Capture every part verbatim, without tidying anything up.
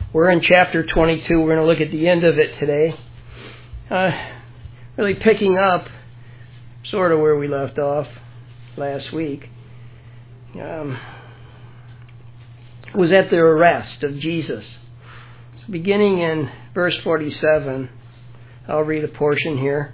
We're in chapter twenty-two. We're going to look at the end of it today. Uh, really picking up sort of where we left off last week. Um, was at the arrest of Jesus. So beginning in verse forty-seven, I'll read a portion here.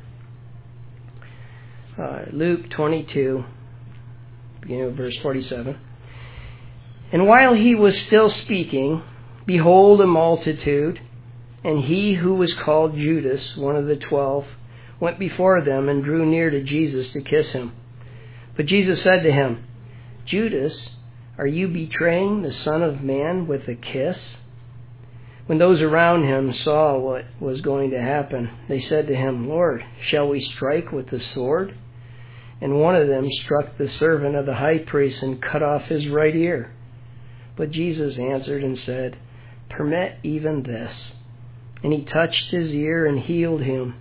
Uh, Luke twenty-two, beginning with verse forty-seven. And while he was still speaking, behold, a multitude, and he who was called Judas, one of the twelve, went before them and drew near to Jesus to kiss him. But Jesus said to him, Judas, are you betraying the Son of Man with a kiss? When those around him saw what was going to happen, they said to him, Lord, shall we strike with the sword? And one of them struck the servant of the high priest and cut off his right ear. But Jesus answered and said, permit even this. And he touched his ear and healed him.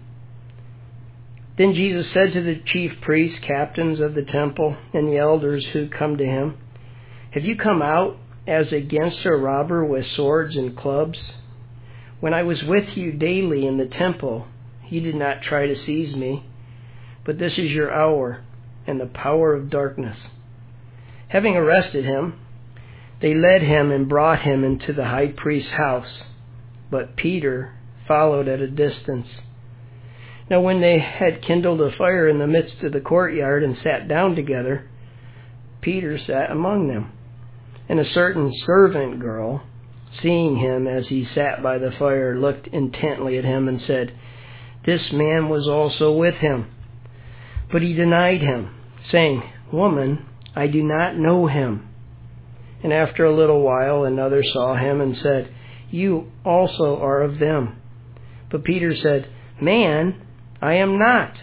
Then Jesus said to the chief priests, captains of the temple, and the elders who come to him, have you come out as against a robber with swords and clubs? When I was with you daily in the temple, you did not try to seize me. But this is your hour and the power of darkness. Having arrested him, they led him and brought him into the high priest's house. But Peter followed at a distance. Now when they had kindled a fire in the midst of the courtyard and sat down together, Peter sat among them. And a certain servant girl, seeing him as he sat by the fire, looked intently at him and said, this man was also with him. But he denied him, saying, woman, I do not know him. And after a little while another saw him and said, you also are of them. But Peter said, man, I am not.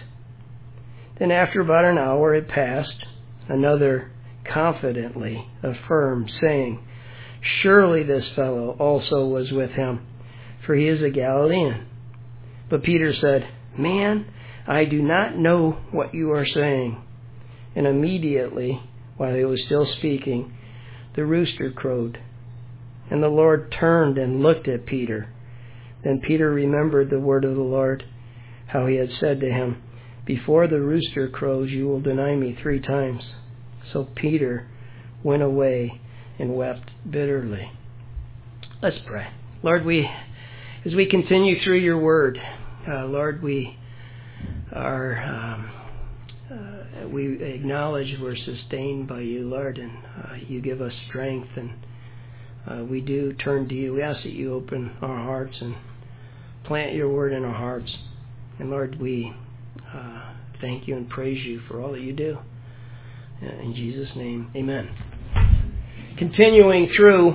Then after about an hour it passed, another confidently affirmed, saying, surely this fellow also was with him, for he is a Galilean. But Peter said, man, I do not know what you are saying. And immediately, while he was still speaking, the rooster crowed. And the Lord turned and looked at Peter. Then Peter remembered the word of the Lord, how he had said to him, before the rooster crows, you will deny me three times. So Peter went away and wept bitterly. Let's pray. Lord, we, as we continue through your word, uh, Lord, we are, um, uh, we acknowledge we're sustained by you, Lord, and uh, you give us strength, and uh, we do turn to you. We ask that you open our hearts and plant your word in our hearts. And Lord, we uh, thank you and praise you for all that you do. In Jesus' name, amen. Continuing through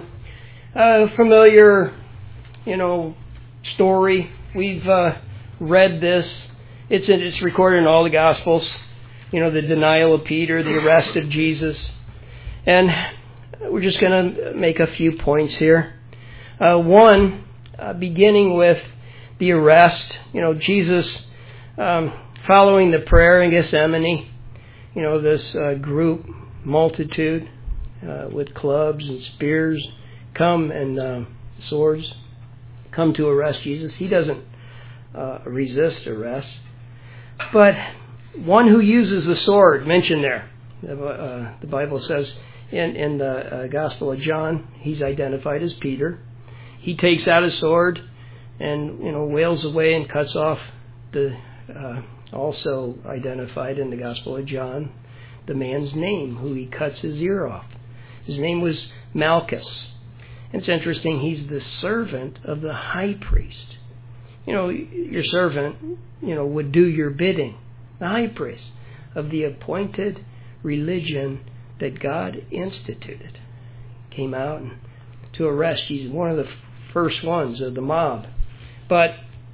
a familiar, you know, story. We've uh, read this. It's it's recorded in all the Gospels. You know, the denial of Peter, the arrest of Jesus. And we're just going to make a few points here. Uh, one, uh, beginning with the arrest. You know, Jesus, um, following the prayer in Gethsemane, you know, this uh, group, multitude, uh, with clubs and spears, come and uh, swords, come to arrest Jesus. He doesn't uh, resist arrest. But one who uses the sword, mentioned there, uh, the Bible says in, in the uh, Gospel of John, he's identified as Peter. He takes out his sword and, you know, wails away and cuts off the... Uh, also identified in the Gospel of John, the man's name, who he cuts his ear off. His name was Malchus. It's interesting, he's the servant of the high priest. You know, your servant, you know, would do your bidding. The high priest of the appointed religion that God instituted came out to arrest. He's one of the first ones of the mob. But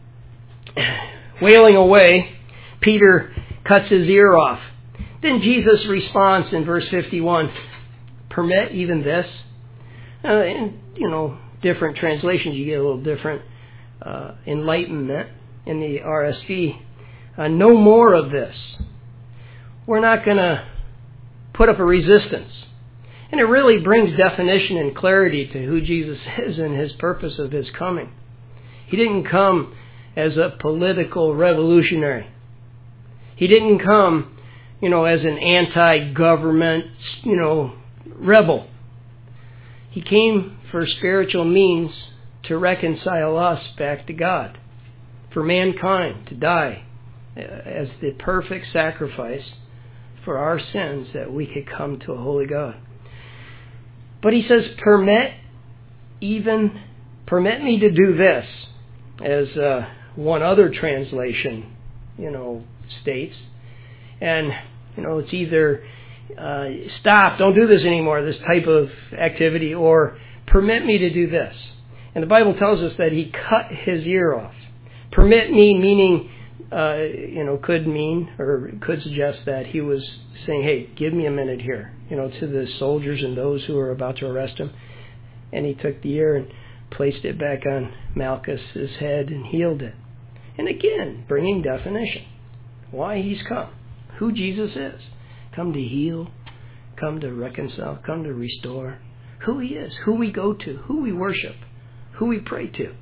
wailing away, Peter cuts his ear off. Then Jesus responds in verse fifty-one, permit even this. Uh, in, you know, different translations, you get a little different uh, enlightenment in the R S V. Uh, no more of this. We're not going to put up a resistance. And it really brings definition and clarity to who Jesus is and his purpose of his coming. He didn't come as a political revolutionary. He didn't come, you know, as an anti-government, you know, rebel. He came for spiritual means to reconcile us back to God, for mankind to die as the perfect sacrifice for our sins that we could come to a holy God. But he says, permit even, permit me to do this, as uh, one other translation, you know, states. And, you know, it's either uh, stop, don't do this anymore, this type of activity, or permit me to do this. And the Bible tells us that he cut his ear off. Permit me, meaning, uh, you know, could mean, or could suggest that he was saying, hey, give me a minute here, you know, to the soldiers and those who were about to arrest him. And he took the ear and placed it back on Malchus's head and healed it. And again, bringing definition. Why he's come. Who Jesus is. Come to heal. Come to reconcile. Come to restore. Who he is. Who we go to. Who we worship. Who we pray to.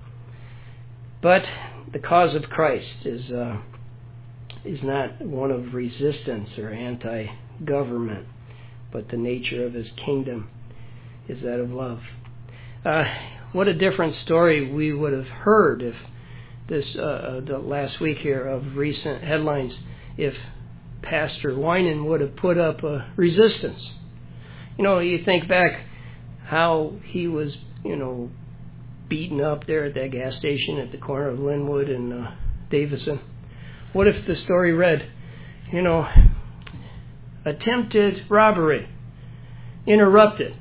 But the cause of Christ is uh, is not one of resistance or anti-government, but the nature of his kingdom is that of love. Uh, what a different story we would have heard if this uh, the last week here of recent headlines, if Pastor Winan would have put up a resistance. You know, you think back how he was, you know, beaten up there at that gas station at the corner of Linwood and uh, Davison. What if the story read, you know, attempted robbery interrupted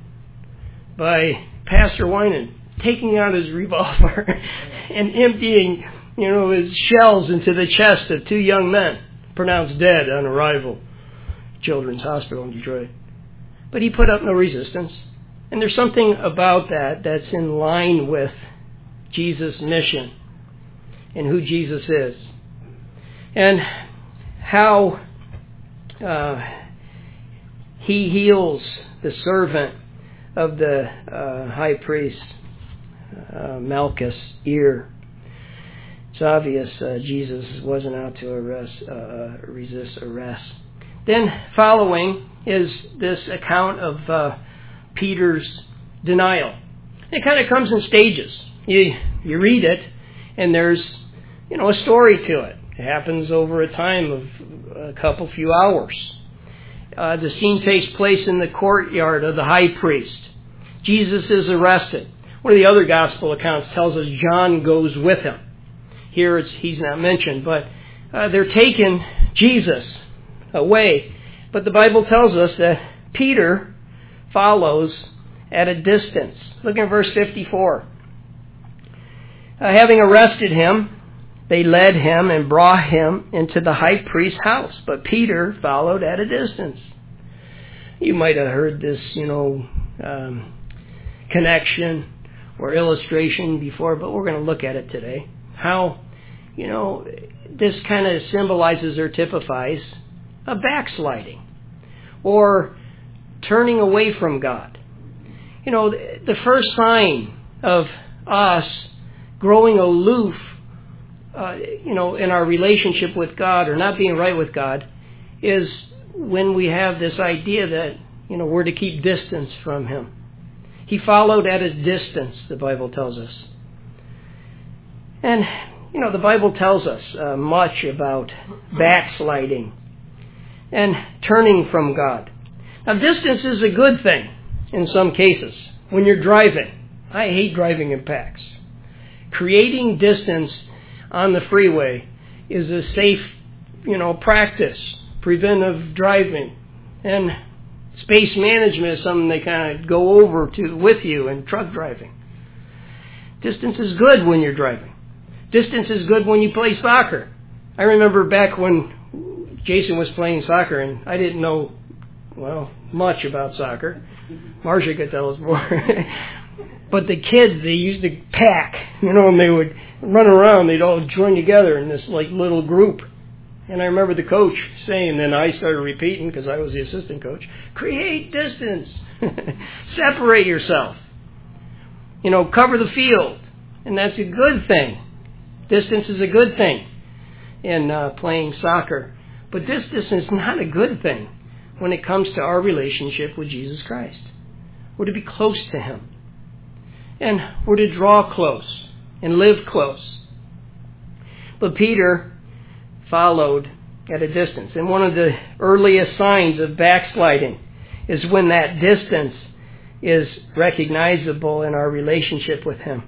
by Pastor Winan taking out his revolver and emptying, you know, his shells into the chest of two young men pronounced dead on arrival, Children's Hospital in Detroit. But he put up no resistance. And there's something about that that's in line with Jesus' mission and who Jesus is. And how uh, he heals the servant of the uh, high priest, uh, Malchus' ear. It's obvious uh, Jesus wasn't out to arrest, uh, resist arrest. Then following is this account of uh, Peter's denial. It kind of comes in stages. You you read it, and there's, you know, a story to it. It happens over a time of a couple few hours. Uh, the scene takes place in the courtyard of the high priest. Jesus is arrested. One of the other gospel accounts tells us John goes with him. Here it's, he's not mentioned, but uh, they're taking Jesus away. But the Bible tells us that Peter follows at a distance. Look at verse fifty-four. Uh, having arrested him, they led him and brought him into the high priest's house. But Peter followed at a distance. You might have heard this, you know, um, connection or illustration before, but we're going to look at it today. How, you know, this kind of symbolizes or typifies a backsliding or turning away from God. You know, the first sign of us growing aloof, uh, you know, in our relationship with God or not being right with God is when we have this idea that, you know, we're to keep distance from Him. He followed at a distance, the Bible tells us. And, you know, the Bible tells us uh, much about backsliding and turning from God. Now, distance is a good thing in some cases. When you're driving, I hate driving in packs. Creating distance on the freeway is a safe, you know, practice, preventive driving. And space management is something they kind of go over to with you in truck driving. Distance is good when you're driving. Distance is good when you play soccer. I remember back when Jason was playing soccer, and I didn't know, well, much about soccer. Marcia could tell us more. But the kids, they used to pack, you know, and they would run around. They'd all join together in this, like, little group. And I remember the coach saying, and I started repeating because I was the assistant coach, create distance. Separate yourself. You know, cover the field. And that's a good thing. Distance is a good thing in uh, playing soccer. But this distance is not a good thing when it comes to our relationship with Jesus Christ. We're to be close to Him. And we're to draw close and live close. But Peter followed at a distance. And one of the earliest signs of backsliding is when that distance is recognizable in our relationship with Him.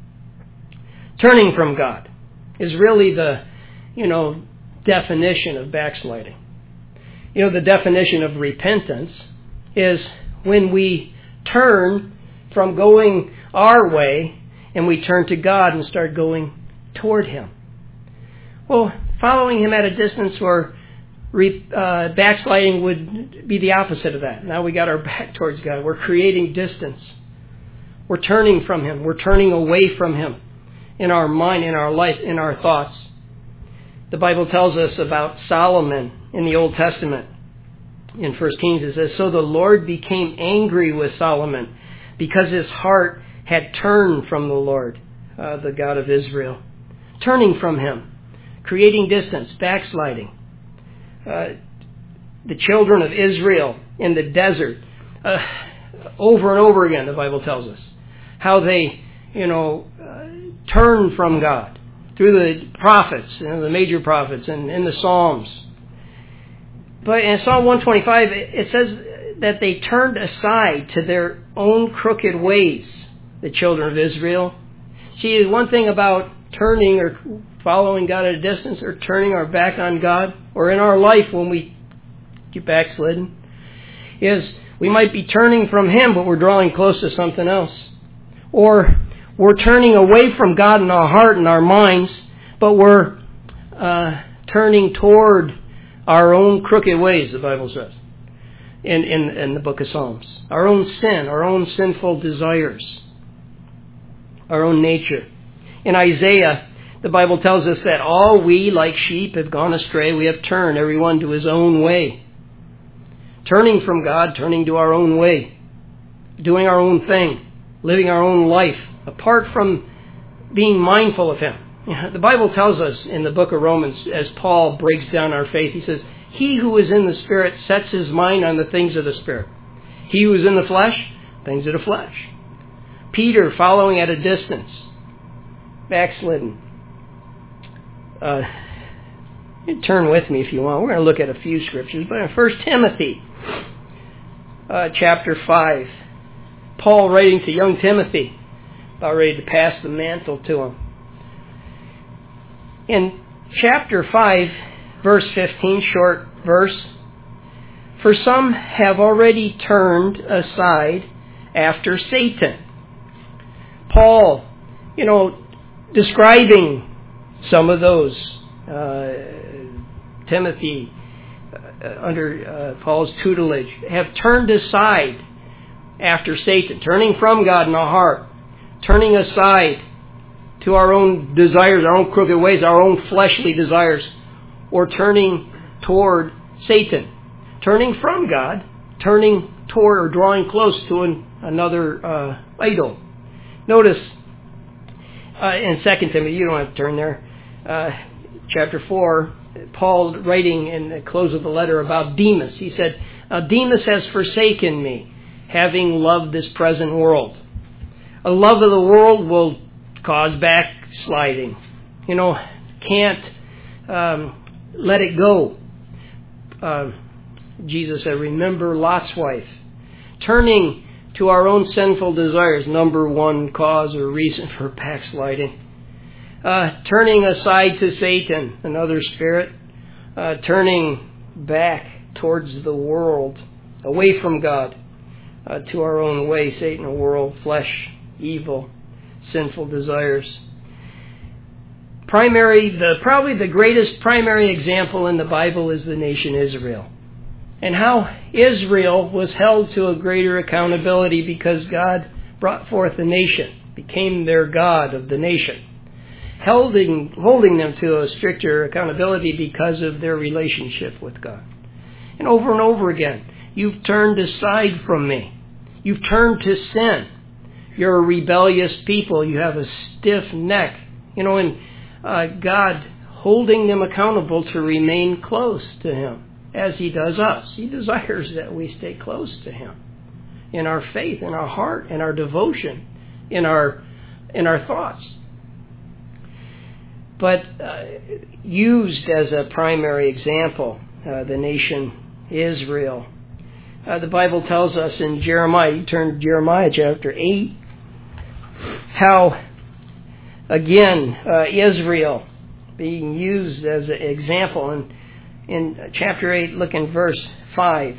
Turning from God is really the, you know, definition of backsliding. You know, the definition of repentance is when we turn from going our way and we turn to God and start going toward Him. Well, following Him at a distance or uh, backsliding would be the opposite of that. Now we got our back towards God. We're creating distance. We're turning from Him. We're turning away from Him in our mind, in our life, in our thoughts. The Bible tells us about Solomon in the Old Testament. In First Kings it says, so the Lord became angry with Solomon because his heart had turned from the Lord, uh, the God of Israel. Turning from Him. Creating distance, backsliding. Uh, the children of Israel in the desert, uh, over and over again, the Bible tells us, how they, you know, uh, turned from God through the prophets, you know, the major prophets, and in the Psalms. But in Psalm one twenty-five, it says that they turned aside to their own crooked ways, the children of Israel. See, one thing about turning or following God at a distance or turning our back on God, or in our life when we get backslidden, is we might be turning from Him, but we're drawing close to something else. Or we're turning away from God in our heart and our minds, but we're uh, turning toward our own crooked ways, the Bible says, in, in, in the book of Psalms. Our own sin, our own sinful desires, our own nature. In Isaiah, the Bible tells us that all we, like sheep, have gone astray. We have turned, everyone, to his own way. Turning from God, turning to our own way. Doing our own thing. Living our own life. Apart from being mindful of Him. The Bible tells us in the book of Romans, as Paul breaks down our faith, he says, he who is in the Spirit sets his mind on the things of the Spirit. He who is in the flesh, things of the flesh. Peter, following at a distance. Backslidden. Uh, you turn with me if you want. We're going to look at a few scriptures. But in First Timothy, uh, chapter five, Paul writing to young Timothy, about ready to pass the mantle to him. In chapter five, verse fifteen, short verse, for some have already turned aside after Satan. Paul, you know, describing some of those, uh, Timothy, uh, under uh, Paul's tutelage, have turned aside after Satan, turning from God in our heart, turning aside to our own desires, our own crooked ways, our own fleshly desires, or turning toward Satan, turning from God, turning toward or drawing close to an, another uh, idol. Notice uh, in Second Timothy, you don't have to turn there, uh, chapter four, Paul writing in the close of the letter about Demas. He said, Demas has forsaken me, having loved this present world. A love of the world will cause backsliding. You know, can't um, let it go. Uh, Jesus said, remember Lot's wife. Turning to our own sinful desires, number one cause or reason for backsliding. Uh, turning aside to Satan, another spirit. Uh, turning back towards the world, away from God, uh, to our own way, Satan, a world, flesh, evil, sinful desires. Primary, the probably the greatest primary example in the Bible is the nation Israel. And how Israel was held to a greater accountability because God brought forth the nation, became their God of the nation. holding, holding them to a stricter accountability because of their relationship with God. And over and over again, you've turned aside from me. You've turned to sin. You're a rebellious people. You have a stiff neck. You know, and uh, God holding them accountable to remain close to Him as He does us. He desires that we stay close to Him in our faith, in our heart, in our devotion, in our in our thoughts. But uh, used as a primary example, uh, the nation Israel. Uh, the Bible tells us in Jeremiah, you turn to Jeremiah chapter eight, how, again, uh, Israel being used as an example. And in chapter eight, look in verse five.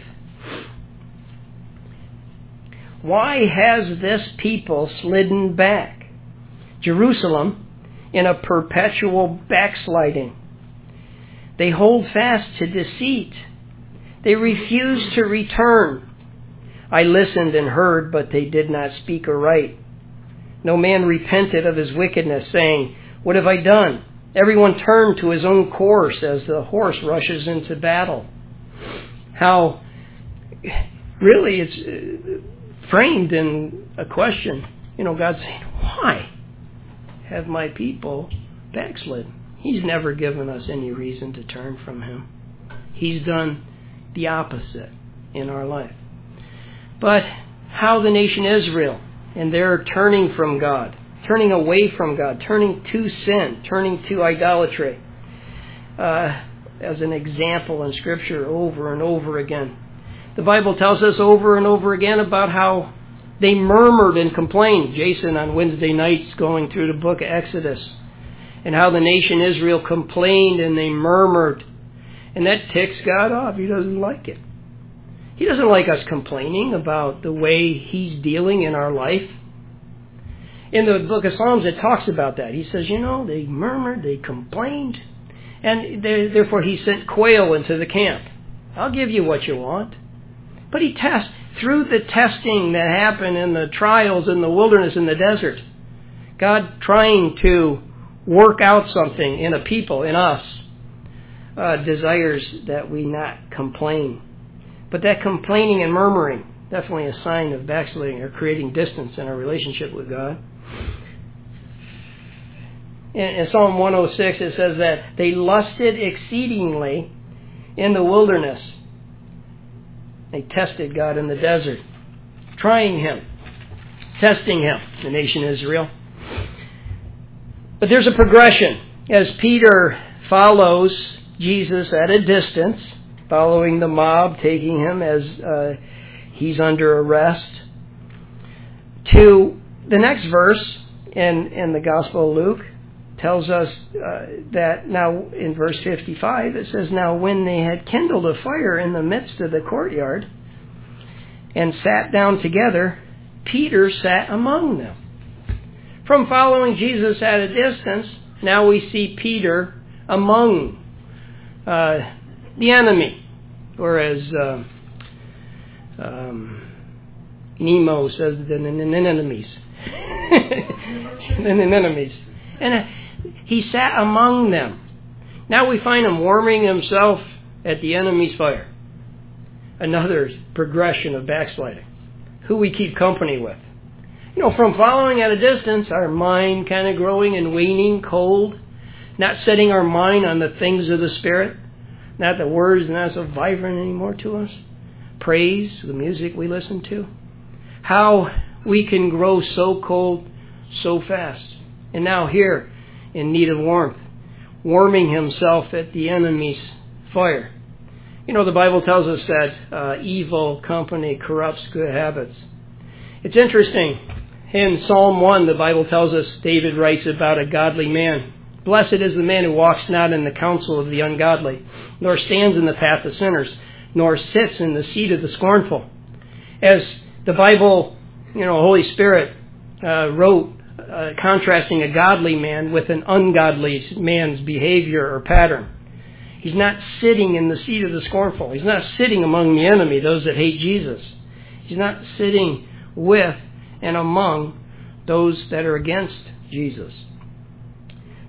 Why has this people slidden back? Jerusalem in a perpetual backsliding. They hold fast to deceit. They refuse to return. I listened and heard, but they did not speak aright. No man repented of his wickedness, saying, what have I done? Everyone turned to his own course as the horse rushes into battle. How, really, it's framed in a question. You know, God's saying, why have my people backslidden? He's never given us any reason to turn from Him. He's done the opposite in our life. But how the nation Israel, and they're turning from God, turning away from God, turning to sin, turning to idolatry, uh, as an example in Scripture over and over again. The Bible tells us over and over again about how they murmured and complained. Jason on Wednesday nights going through the book of Exodus, and how the nation Israel complained and they murmured. And that ticks God off. He doesn't like it. He doesn't like us complaining about the way He's dealing in our life. In the book of Psalms, it talks about that. He says, you know, they murmured, they complained, and they, therefore He sent quail into the camp. I'll give you what you want. But He tests, through the testing that happened in the trials in the wilderness, in the desert, God trying to work out something in a people, in us, uh, desires that we not complain. But that complaining and murmuring, definitely a sign of backsliding or creating distance in our relationship with God. In, in Psalm one oh six, it says that they lusted exceedingly in the wilderness. They tested God in the desert, trying Him, testing Him, the nation Israel. But there's a progression. As Peter follows Jesus at a distance, following the mob, taking Him as uh, He's under arrest, to the next verse in, in the Gospel of Luke tells us uh, that now in verse fifty-five it says, now when they had kindled a fire in the midst of the courtyard and sat down together, Peter sat among them. From following Jesus at a distance, now we see Peter among uh, the enemy, or as uh, um, Nemo says, the enemies. The enemies. And uh, he sat among them. Now we find him warming himself at the enemy's fire. Another progression of backsliding. Who we keep company with. You know, from following at a distance, our mind kind of growing and waning, cold, not setting our mind on the things of the Spirit, not the words not so vibrant anymore to us, praise, the music we listen to, how we can grow so cold so fast. And now here, in need of warmth, warming himself at the enemy's fire. You know, the Bible tells us that uh, evil company corrupts good habits. It's interesting. In Psalm one, the Bible tells us, David writes about a godly man. Blessed is the man who walks not in the counsel of the ungodly, nor stands in the path of sinners, nor sits in the seat of the scornful. As the Bible, you know, Holy Spirit uh, wrote, uh, contrasting a godly man with an ungodly man's behavior or pattern. He's not sitting in the seat of the scornful. He's not sitting among the enemy, those that hate Jesus. He's not sitting with and among those that are against Jesus.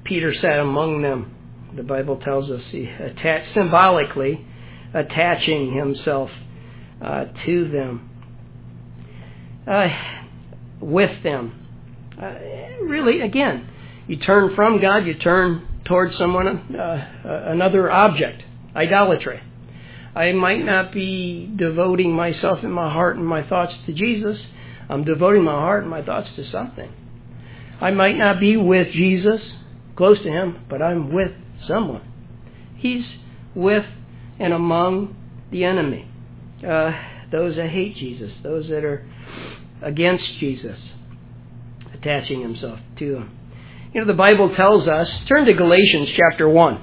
Peter sat among them. The Bible tells us he attached, symbolically attaching himself uh, to them, uh, with them. Uh, really, again, you turn from God, you turn towards someone, uh, another object, idolatry. I might not be devoting myself and my heart and my thoughts to Jesus. I'm devoting my heart and my thoughts to something. I might not be with Jesus, close to him, but I'm with someone. He's with and among the enemy. Uh, those that hate Jesus, those that are against Jesus, attaching himself to him. You know, the Bible tells us, turn to Galatians chapter one.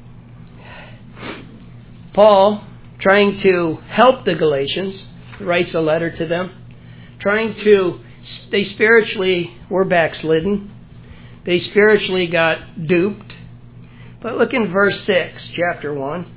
Paul, trying to help the Galatians, writes a letter to them, trying to, they spiritually were backslidden. They spiritually got duped. But look in verse six, chapter one.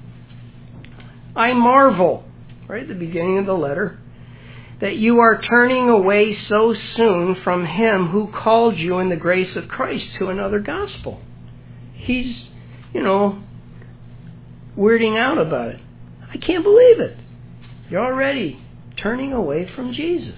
I marvel, right at the beginning of the letter, that you are turning away so soon from him who called you in the grace of Christ to another gospel. He's, you know, weirding out about it. I can't believe it. You're already turning away from Jesus.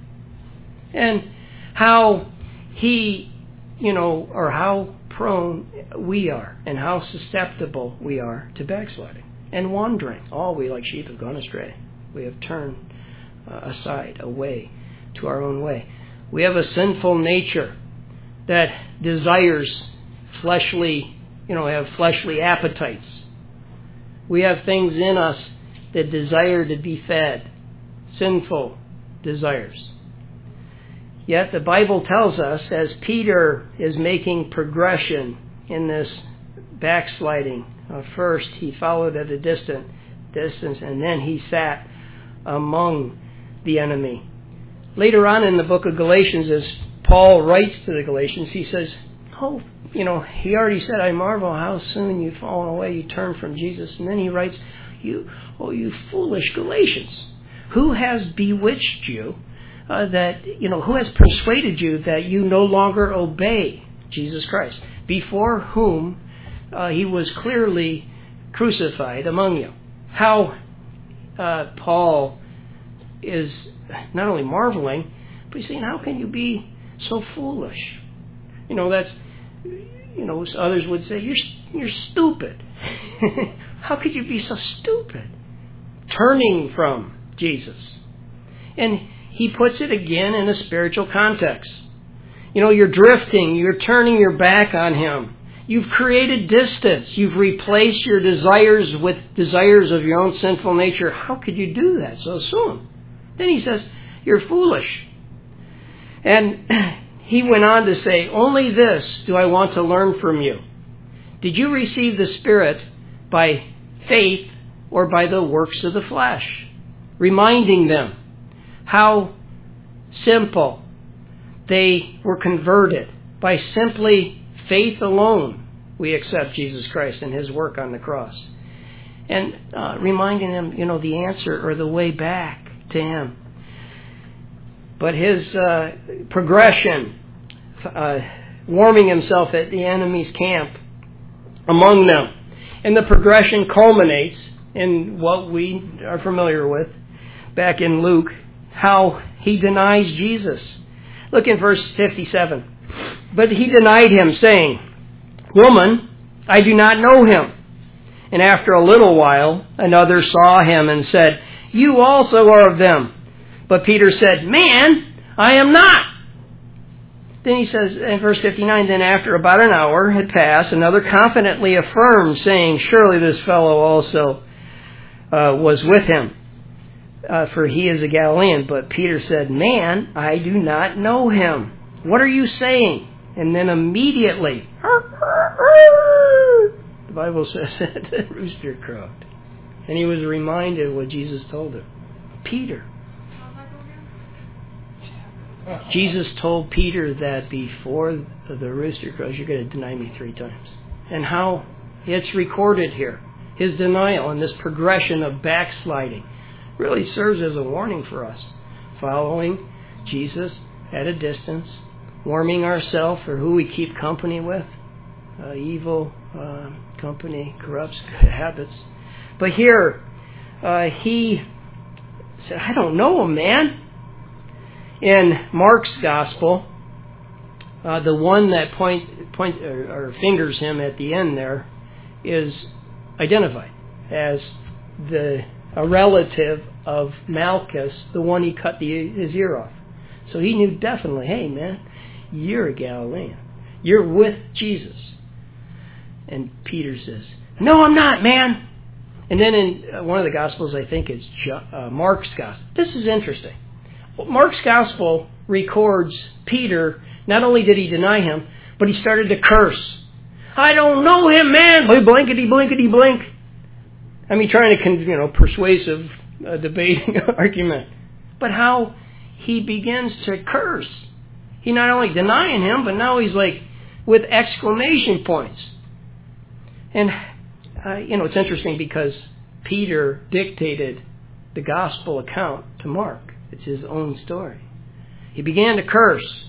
And how he, you know, or how prone we are and how susceptible we are to backsliding and wandering. All we like sheep have gone astray. We have turned uh, aside, away to our own way. We have a sinful nature that desires fleshly, you know, have fleshly appetites. We have things in us that desire to be fed, sinful desires. Yet the Bible tells us, as Peter is making progression in this backsliding, uh, first he followed at a distant distance, and then he sat among the enemy. Later on in the book of Galatians, as Paul writes to the Galatians, he says, oh, you know, he already said, I marvel how soon you've fallen away, you turn from Jesus. And then he writes, you, oh, you foolish Galatians, who has bewitched you, uh, that, you know, who has persuaded you that you no longer obey Jesus Christ, before whom uh, he was clearly crucified among you. How uh, Paul is not only marveling, but he's saying, how can you be so foolish? You know, that's, you know, others would say, you're you're stupid. How could you be so stupid? Turning from Jesus. And he puts it again in a spiritual context. You know, you're drifting, you're turning your back on him. You've created distance. You've replaced your desires with desires of your own sinful nature. How could you do that so soon? Then he says, you're foolish. And he went on to say, only this do I want to learn from you. Did you receive the Spirit by faith or by the works of the flesh? Reminding them how simple they were converted. By simply faith alone, we accept Jesus Christ and his work on the cross. And uh, reminding them, you know, the answer or the way back to him. But his uh, progression, uh, warming himself at the enemy's camp among them. And the progression culminates in what we are familiar with back in Luke, how he denies Jesus. Look in verse fifty-seven. But he denied him, saying, Woman, I do not know him. And after a little while, another saw him and said, You also are of them. But Peter said, Man, I am not. Then he says in verse fifty-nine, Then after about an hour had passed, another confidently affirmed, saying, Surely this fellow also uh, was with him, uh, for he is a Galilean. But Peter said, Man, I do not know him. What are you saying? And then immediately, the Bible says that the rooster crowed. And he was reminded of what Jesus told him. Peter. Jesus told Peter that before the rooster crows, you're going to deny me three times. And how it's recorded here. His denial and this progression of backsliding really serves as a warning for us. Following Jesus at a distance, warming ourselves for who we keep company with, uh, evil uh, company corrupts good habits. But here, uh, he said, I don't know him, man. In Mark's gospel, uh, the one that point, point or, or fingers him at the end there is identified as the a relative of Malchus, the one he cut the, his ear off. So he knew definitely, hey man, you're a Galilean. You're with Jesus. And Peter says, no, I'm not, man. And then in one of the Gospels, I think it's uh, Mark's Gospel. This is interesting. Well, Mark's Gospel records Peter, not only did he deny him, but he started to curse. I don't know him, man. Blankety, blankety, blink. I mean, trying to, you know, persuasive uh, debating argument. But how he begins to curse. He not only denying him, but now he's like with exclamation points. And, uh, you know, it's interesting because Peter dictated the gospel account to Mark. It's his own story. He began to curse.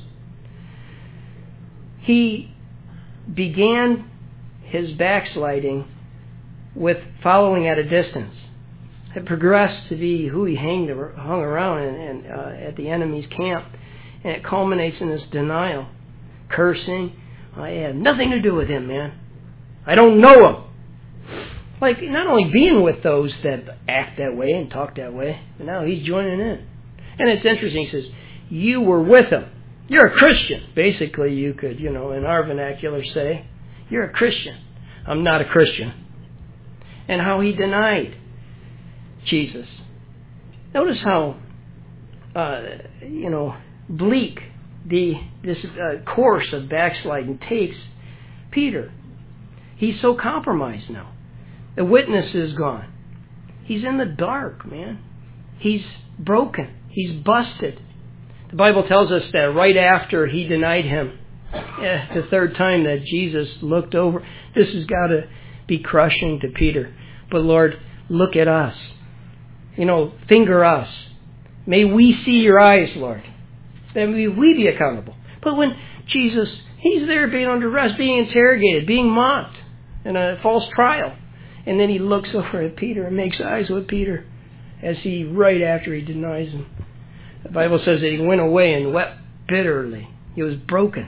He began his backsliding with following at a distance. It progressed to be who he hanged, hung around and, and uh, at the enemy's camp. And it culminates in this denial, cursing. I have nothing to do with him, man. I don't know him. Like, not only being with those that act that way and talk that way, but now he's joining in. And it's interesting, he says, you were with him. You're a Christian. Basically, you could, you know, in our vernacular say, you're a Christian. I'm not a Christian. And how he denied Jesus. Notice how, uh, you know, bleak the this uh, course of backsliding takes Peter. He's so compromised now. The witness is gone. He's in the dark, man. He's broken. He's busted. The Bible tells us that right after he denied him, eh, the third time that Jesus looked over, this has got to be crushing to Peter. But Lord, look at us. You know, finger us. May we see your eyes, Lord. That may we be accountable. But when Jesus, he's there being under arrest, being interrogated, being mocked in a false trial. And then he looks over at Peter and makes eyes with Peter as he, right after he denies him. The Bible says that he went away and wept bitterly. He was broken.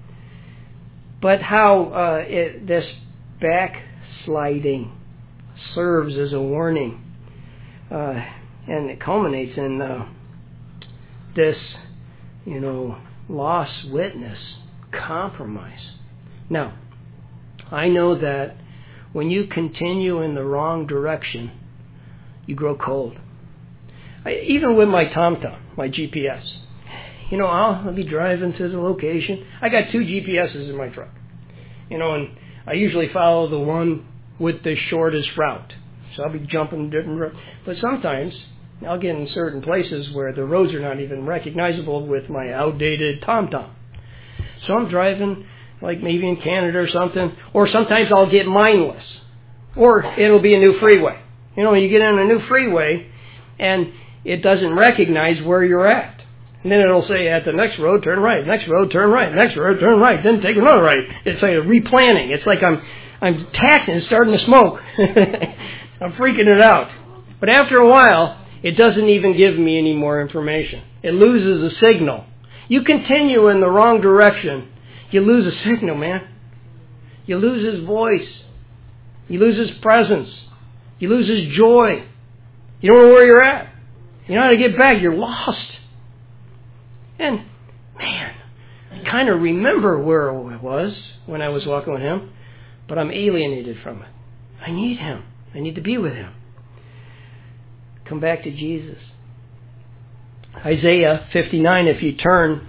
But how uh, it, this backsliding serves as a warning. Uh, and it culminates in uh, this, you know, lost witness, compromise. Now, I know that when you continue in the wrong direction, you grow cold. I, even with my TomTom, my G P S, you know, I'll, I'll be driving to the location. I got two G P S's in my truck, you know, and I usually follow the one with the shortest route. So I'll be jumping different roads. But sometimes I'll get in certain places where the roads are not even recognizable with my outdated TomTom. So I'm driving, like maybe in Canada or something, or sometimes I'll get mindless, or it'll be a new freeway. You know, you get on a new freeway, and it doesn't recognize where you're at. And then it'll say, at the next road, turn right, next road, turn right, next road, turn right, then take another right. It's like a replanning. It's like I'm I'm tacking and starting to smoke. I'm freaking it out. But after a while, it doesn't even give me any more information. It loses a signal. You continue in the wrong direction, you lose a signal, man. You lose his voice. You lose his presence. You lose his joy. You don't know where you're at. You know how to get back. You're lost. And, man, I kind of remember where I was when I was walking with him, but I'm alienated from it. I need him. I need to be with him. Come back to Jesus. Isaiah fifty-nine, if you turn,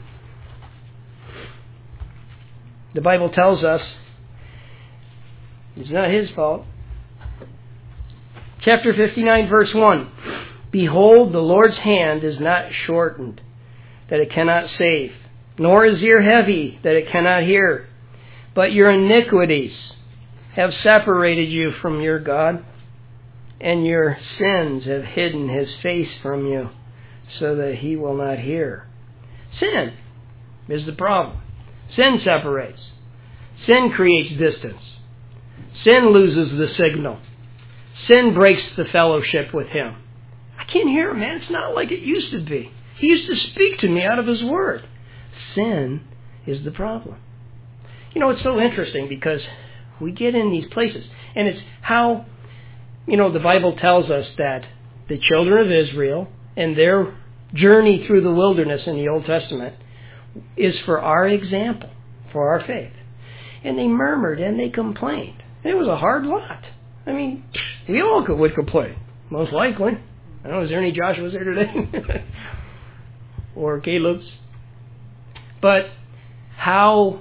the Bible tells us it's not his fault. Chapter fifty-nine, verse one. Behold, the Lord's hand is not shortened, that it cannot save, nor his ear heavy, that it cannot hear. But your iniquities have separated you from your God, and your sins have hidden his face from you, so that he will not hear. Sin is the problem. Sin separates. Sin creates distance. Sin loses the signal. Sin breaks the fellowship with Him. I can't hear Him, man. It's not like it used to be. He used to speak to me out of His Word. Sin is the problem. You know, it's so interesting because we get in these places, and it's how, you know, the Bible tells us that the children of Israel and their journey through the wilderness in the Old Testament is for our example, for our faith. And they murmured and they complained. It was a hard lot. I mean, we all could, would complain, most likely. I don't know, is there any Joshua's here today? Or Caleb's? But how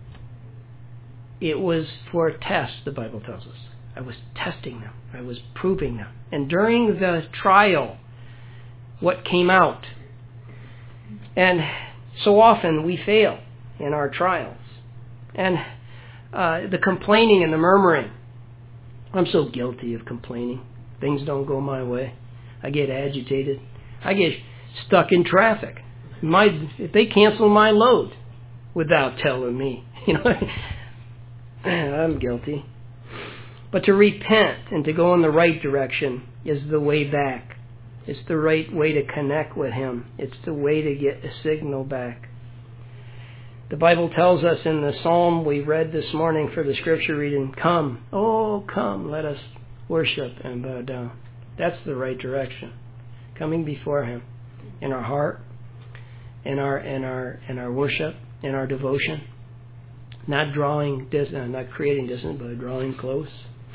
it was for a test, the Bible tells us. I was testing them. I was proving them. And during the trial, what came out? And so often we fail in our trials. And uh, the complaining and the murmuring. I'm so guilty of complaining. Things don't go my way. I get agitated. I get stuck in traffic. My, if they cancel my load without telling me, you know, I'm guilty. But to repent and to go in the right direction is the way back. It's the right way to connect with Him. It's the way to get a signal back. The Bible tells us in the psalm we read this morning for the scripture reading, come, oh come, let us worship and bow down. That's the right direction. Coming before Him in our heart, in our in our in our worship, in our devotion. Not drawing distance, not creating distance, but drawing close.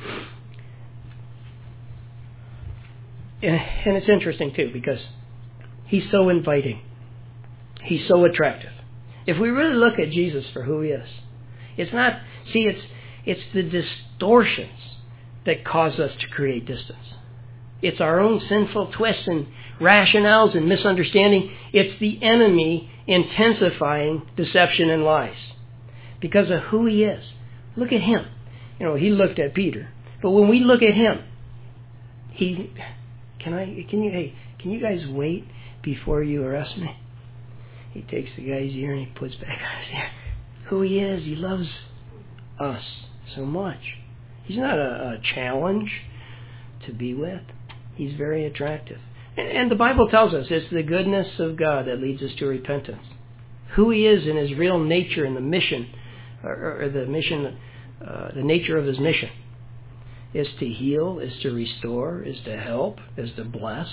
And it's interesting too because He's so inviting. He's so attractive. If we really look at Jesus for who He is, it's not, see, it's it's the distortions that cause us to create distance. It's our own sinful twists and rationales and misunderstanding. It's the enemy intensifying deception and lies because of who He is. Look at Him. You know, He looked at Peter. But when we look at Him, He, can I, can you, hey, can you guys wait before you arrest me? He takes the guy's ear and he puts back on his ear. Who He is, He loves us so much. He's not a, a challenge to be with. He's very attractive. And, and the Bible tells us it's the goodness of God that leads us to repentance. Who He is in His real nature and the mission, or, or the mission, uh, the nature of His mission, is to heal, is to restore, is to help, is to bless.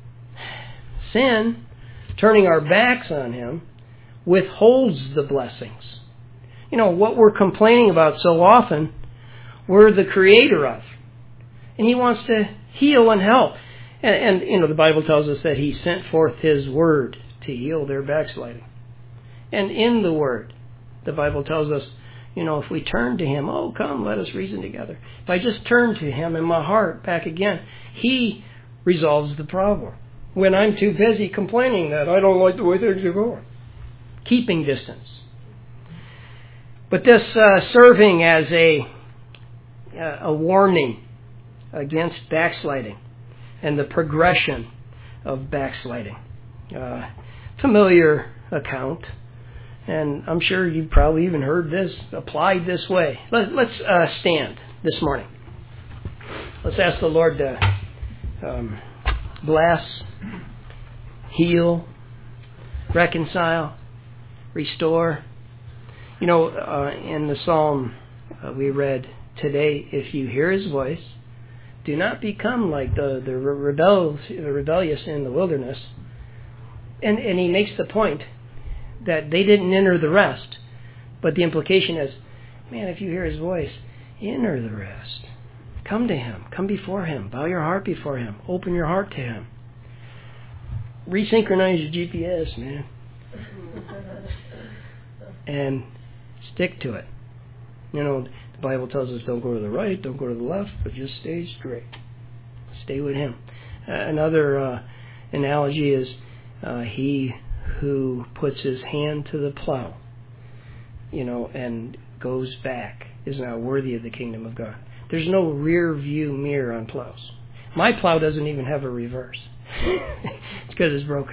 Sin, turning our backs on Him, withholds the blessings. You know, what we're complaining about so often, we're the creator of. And He wants to heal and help. And, and, you know, the Bible tells us that He sent forth His Word to heal their backsliding. And in the Word, the Bible tells us, you know, if we turn to Him, oh, come, let us reason together. If I just turn to Him in my heart back again, He resolves the problem. When I'm too busy complaining that I don't like the way things are going. Keeping distance. But this uh, serving as a, uh, a warning against backsliding and the progression of backsliding. Uh, familiar account. And I'm sure you've probably even heard this applied this way. Let, let's uh, stand this morning. Let's ask the Lord to um, bless, heal, reconcile, restore. You know, uh, in the psalm uh, we read today, if you hear His voice, do not become like the, the rebels, the rebellious in the wilderness. And, and he makes the point that they didn't enter the rest. But the implication is, man, if you hear His voice, enter the rest. Come to Him. Come before Him. Bow your heart before Him. Open your heart to Him. Resynchronize your G P S, man. And stick to it. You know, the Bible tells us don't go to the right, don't go to the left, but just stay straight. Stay with Him. Uh, another uh, analogy is uh, he who puts his hand to the plow, you know, and goes back is not worthy of the kingdom of God. There's no rear view mirror on plows. My plow doesn't even have a reverse. It's because it's broken.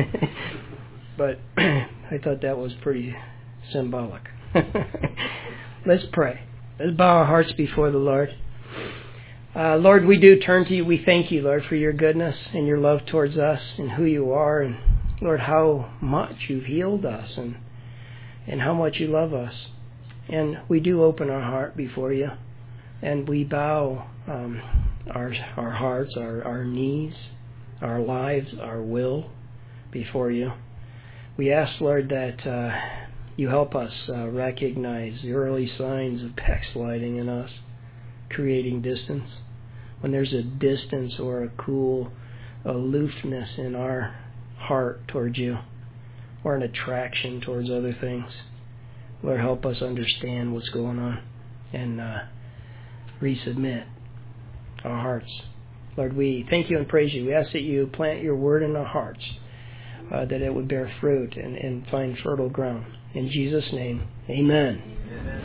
But I thought that was pretty symbolic. Let's pray. Let's bow our hearts before the Lord. Uh, Lord, we do turn to you. We thank you, Lord, for your goodness and your love towards us and who you are. And, Lord, how much you've healed us and, and how much you love us. And we do open our heart before you. And we bow um, our our hearts, our, our knees, our lives, our will before you. We ask, Lord, that uh, you help us uh, recognize the early signs of backsliding in us, creating distance. When there's a distance or a cool aloofness in our heart towards you, or an attraction towards other things, Lord, help us understand what's going on and uh, resubmit our hearts. Lord, we thank you and praise you. We ask that you plant your word in our hearts, uh, that it would bear fruit and, and find fertile ground. In Jesus' name, amen. Amen.